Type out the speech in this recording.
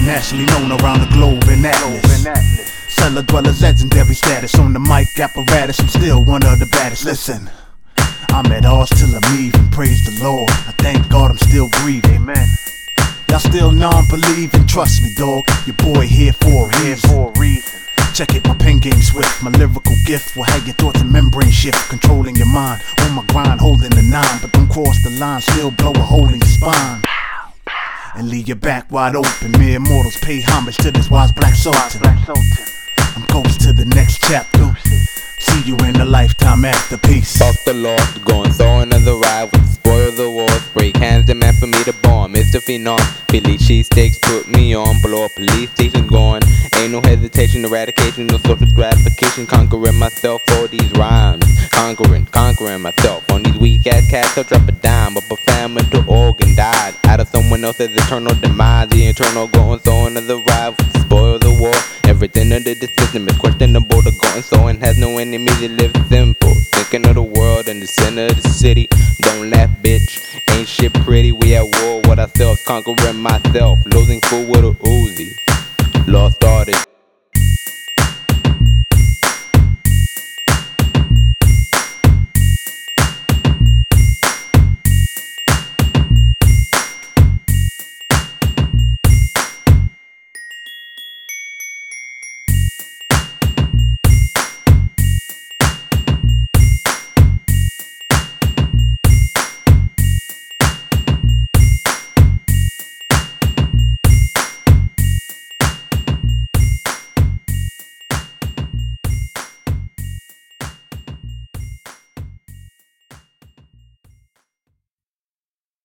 internationally known around the globe in Atlas. Cellar dwellers, legendary status on the mic apparatus. I'm still one of the baddest. Listen, I'm at odds till I'm even. Praise the Lord, I thank God I'm still breathing. Amen. Y'all still non-believing? Trust me, dog. Your boy here for a reason. Check it, my pen game swift. My lyrical gift will have your thoughts and membrane shift, controlling your mind. On my grind, holding the 9, but don't cross the line. Still blow a hole in your spine and leave your back wide open. Mere mortals pay homage to this wise black sultan. I'm ghost to the next chapter. See you in a lifetime masterpiece. Fuck the law, going throw another ride with the spoil of the wars. Break hands, demand for me to bomb. Mr. Phenom, Philly cheesesteaks put me on. Blow up police station gone. Ain't no hesitation, eradication, no social gratification. Conquering myself for these rhymes. Conquering myself on these weak ass cats. I'll drop a dime, but profound mental organ died out of someone else's eternal demise. The eternal going throw another ride with the spoil of the war. Everything under the system is questionable. The going so and has no enemy that live simple. Thinking of the world in the center of the city. Don't laugh, bitch. Ain't shit pretty. We at war with ourselves, conquering myself. Losing food with a Uzi. Lost artist.